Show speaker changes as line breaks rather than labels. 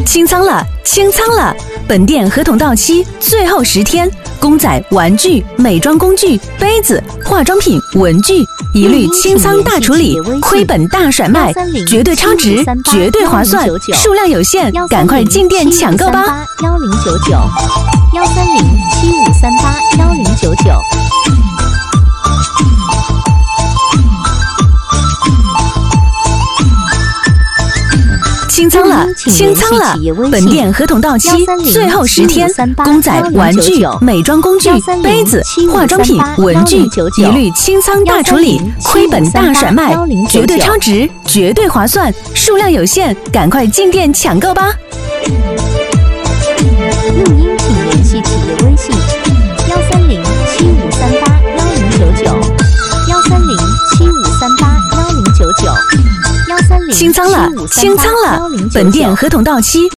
清仓了，清仓了！本店合同到期最后10天，公仔、玩具、美妆工具、杯子、化妆品、文具一律清仓大处理，亏本大甩卖，绝对超值，绝对划算，数量有限，赶快进店抢购吧！1099，13075381099。清仓了，清仓了！本店合同到期最后10天，公仔、玩具、美妆工具、杯子、化妆品、文具一律清仓大处理，亏本大甩卖，绝对超值，绝对划算，数量有限，赶快进店抢购吧！
录音请联系企业微信13075381099，13075381099。
清仓了，清仓了！本店合同到期